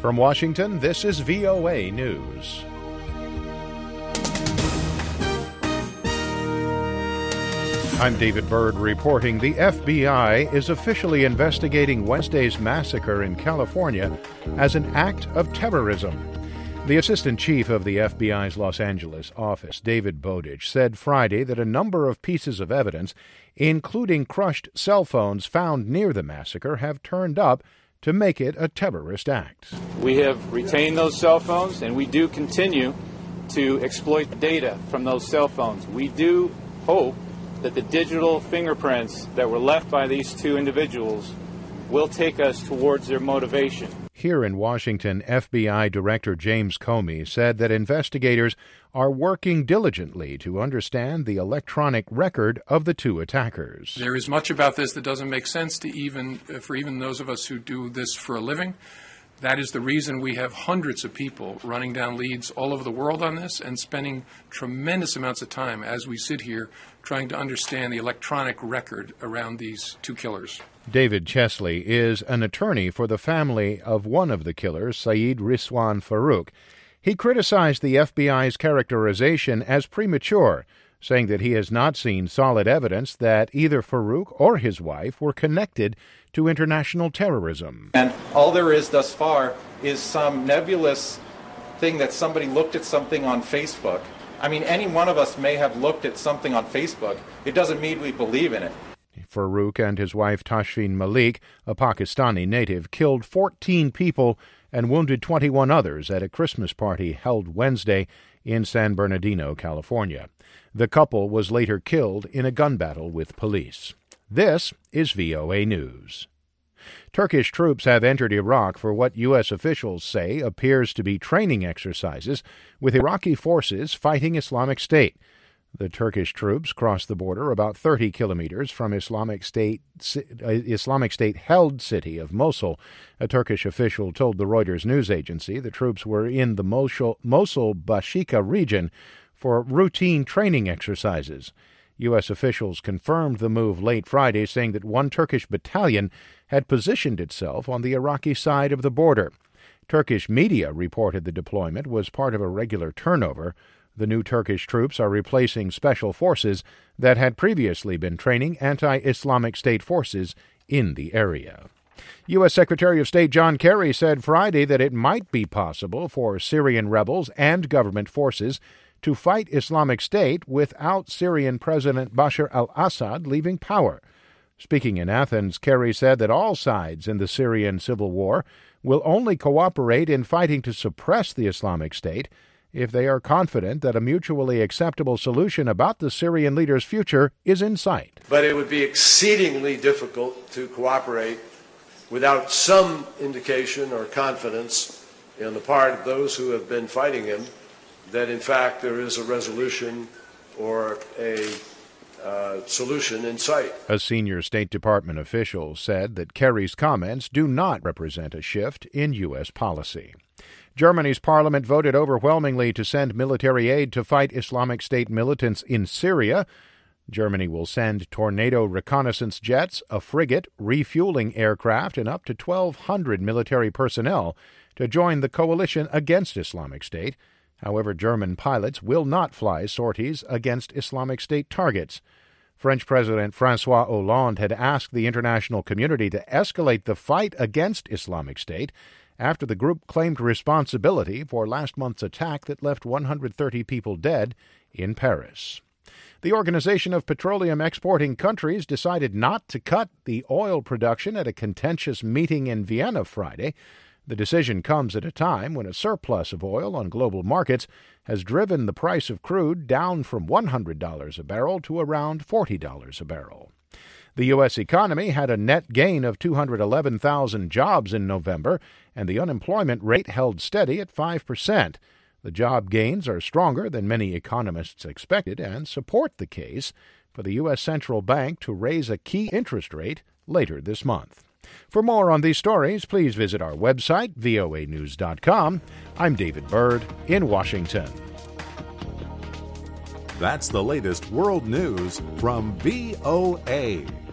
From Washington, this is VOA News. I'm David Byrd reporting the FBI is officially investigating Wednesday's massacre in California as an act of terrorism. The assistant chief of the FBI's Los Angeles office, David Bowditch, said Friday that a number of pieces of evidence, including crushed cell phones found near the massacre, have turned up to make it a terrorist act. We have retained those cell phones, and we do continue to exploit data from those cell phones. We do hope that the digital fingerprints that were left by these two individuals will take us towards their motivation. Here in Washington, FBI Director James Comey said that investigators are working diligently to understand the electronic record of the two attackers. There is much about this that doesn't make sense to even those of us who do this for a living. That is the reason we have hundreds of people running down leads all over the world on this and spending tremendous amounts of time as we sit here trying to understand the electronic record around these two killers. David Chesley is an attorney for the family of one of the killers, Saeed Rizwan Farook. He criticized the FBI's characterization as premature, saying that he has not seen solid evidence that either Farook or his wife were connected to international terrorism. And all there is thus far is some nebulous thing that somebody looked at something on Facebook. I mean, any one of us may have looked at something on Facebook. It doesn't mean we believe in it. Farook and his wife Tashfeen Malik, a Pakistani native, killed 14 people and wounded 21 others at a Christmas party held Wednesday in San Bernardino, California. The couple was later killed in a gun battle with police. This is VOA News. Turkish troops have entered Iraq for what U.S. officials say appears to be training exercises with Iraqi forces fighting Islamic State. The Turkish troops crossed the border about 30 kilometers from Islamic State-held city of Mosul. A Turkish official told the Reuters news agency the troops were in the Mosul-Bashika region for routine training exercises. U.S. officials confirmed the move late Friday, saying that one Turkish battalion had positioned itself on the Iraqi side of the border. Turkish media reported the deployment was part of a regular turnover. The new Turkish troops are replacing special forces that had previously been training anti-Islamic State forces in the area. U.S. Secretary of State John Kerry said Friday that it might be possible for Syrian rebels and government forces to fight Islamic State without Syrian President Bashar al-Assad leaving power. Speaking in Athens, Kerry said that all sides in the Syrian civil war will only cooperate in fighting to suppress the Islamic State if they are confident that a mutually acceptable solution about the Syrian leader's future is in sight. But it would be exceedingly difficult to cooperate without some indication or confidence on the part of those who have been fighting him that, in fact, there is a resolution or a solution in sight. A senior State Department official said that Kerry's comments do not represent a shift in U.S. policy. Germany's parliament voted overwhelmingly to send military aid to fight Islamic State militants in Syria. Germany will send Tornado reconnaissance jets, a frigate, refueling aircraft, and up to 1,200 military personnel to join the coalition against Islamic State. However, German pilots will not fly sorties against Islamic State targets. French President François Hollande had asked the international community to escalate the fight against Islamic State after the group claimed responsibility for last month's attack that left 130 people dead in Paris. The Organization of Petroleum Exporting Countries decided not to cut the oil production at a contentious meeting in Vienna Friday. The decision comes at a time when a surplus of oil on global markets has driven the price of crude down from $100 a barrel to around $40 a barrel. The U.S. economy had a net gain of 211,000 jobs in November, and the unemployment rate held steady at 5%. The job gains are stronger than many economists expected and support the case for the U.S. Central Bank to raise a key interest rate later this month. For more on these stories, please visit our website, voanews.com. I'm David Byrd in Washington. That's the latest world news from VOA.